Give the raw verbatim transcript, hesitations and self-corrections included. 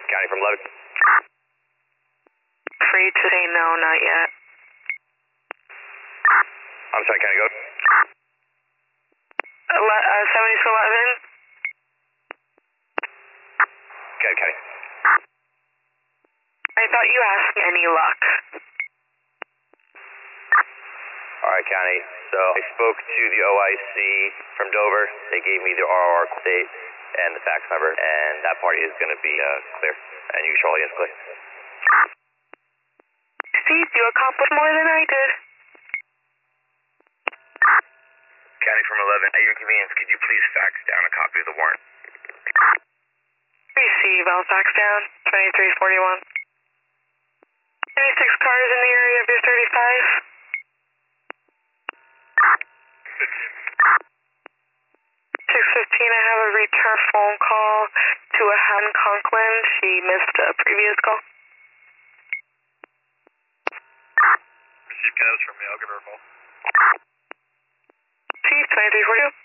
County from eleven. Free to say no, not yet. I'm sorry, County, go. Ele- uh, seventy to eleven. Okay, County. I thought you asked me any luck. All right, County. So I spoke to the O I C from Dover. They gave me the R O R date and the fax number, and that party is going to be uh, clear. And you, Charlie, is clear. Steve, you accomplished more than I did. County from eleven, at your convenience, could you please fax down a copy of the warrant? Receive, I'll fax down. twenty-three forty-one. Any six cars in the area of your thirty-five? six fifteen, I have a return phone call to a Helen Conklin. She missed a previous call. Received candidates from me, I'll give her a call. Chief, twenty-three forty-two.